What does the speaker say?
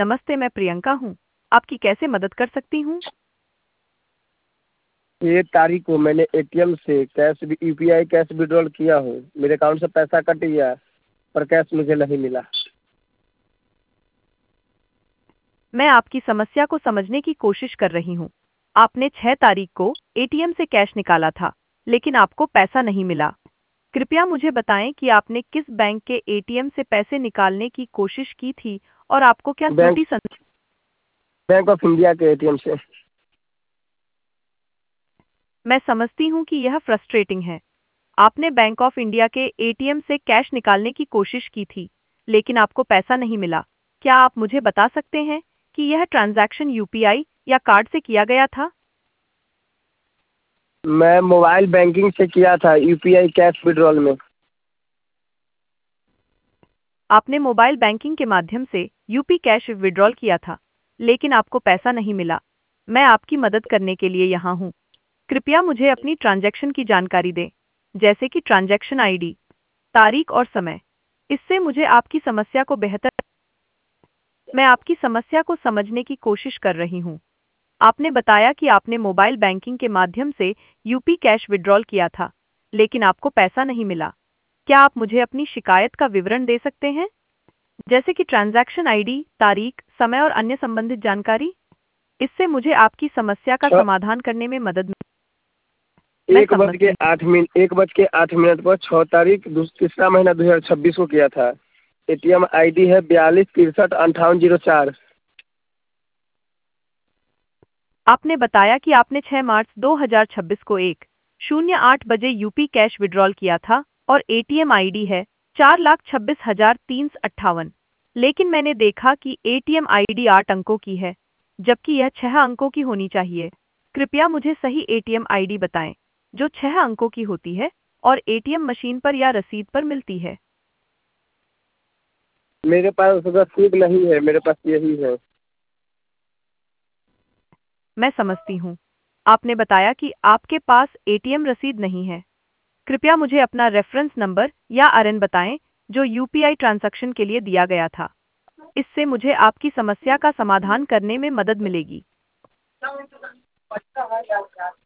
नमस्ते, मैं प्रियंका हूँ। आपकी कैसे मदद कर सकती हूँ? ये तारीख को मैंने एटीएम से कैश भी यूपीआई कैश विड्रॉल किया हूँ। मेरे अकाउंट से पैसा कट गया पर कैश मुझे नहीं मिला। मैं आपकी समस्या को समझने की कोशिश कर रही हूँ। आपने 6 तारीख को एटीएम से कैश निकाला था, लेकिन आपको पैसा नहीं मिला। कृपया मुझे बताएं कि आपने किस बैंक के एटीएम से पैसे निकालने की कोशिश की थी और आपको क्या बैंक त्रुटि बैंक ऑफ इंडिया के एटीएम से। मैं समझती हूँ कि यह फ्रस्ट्रेटिंग है। आपने बैंक ऑफ इंडिया के एटीएम से कैश निकालने की कोशिश की थी, लेकिन आपको पैसा नहीं मिला। क्या आप मुझे बता सकते हैं कि यह ट्रांजैक्शन यूपीआई या कार्ड से किया गया था? मैं मोबाइल बैंकिंग से किया था यूपीआई कैश विड्रॉल में। आपने मोबाइल बैंकिंग के माध्यम से यूपी कैश विड्रॉल किया था, लेकिन आपको पैसा नहीं मिला। मैं आपकी मदद करने के लिए यहाँ हूँ। कृपया मुझे अपनी ट्रांजैक्शन की जानकारी दें, जैसे कि ट्रांजैक्शन आईडी, तारीख और समय। इससे मुझे आपकी समस्या को बेहतर मैं आपकी समस्या को समझने की कोशिश कर रही हूँ। आपने बताया कि आपने मोबाइल बैंकिंग के माध्यम से यूपी कैश विड्रॉल किया था, लेकिन आपको पैसा नहीं मिला। क्या आप मुझे अपनी शिकायत का विवरण दे सकते हैं, जैसे कि ट्रांजैक्शन आईडी, तारीख, समय और अन्य संबंधित जानकारी? इससे मुझे आपकी समस्या का छः समाधान करने में मदद मैं एक बज के समझती 8 मिनट 1:08 पर 6 तारीख तीसरा महीना 2026 को किया था। एटीएम आईडी है 42 63 58 04। आपने बताया कि आपने 6 मार्च 2026 को 1:08 बजे यूपी कैश विड्रॉल किया था और एटीएम आईडी है 4,26,358। लेकिन मैंने देखा कि एटीएम आईडी 8 अंकों की है, जबकि यह 6 अंकों की होनी चाहिए। कृपया मुझे सही एटीएम आईडी बताएं, जो 6 अंकों की होती है और एटीएम मशीन पर या रसीद पर मिलती है। मेरे पास रसीद नहीं है, मेरे पास यही है। मैं समझती हूँ। आपने बताया कि आपके पास एटीएम रसीद नहीं है। कृपया मुझे अपना रेफरेंस नंबर या आरएन बताएं, जो यूपीआई ट्रांजैक्शन के लिए दिया गया था। इससे मुझे आपकी समस्या का समाधान करने में मदद मिलेगी।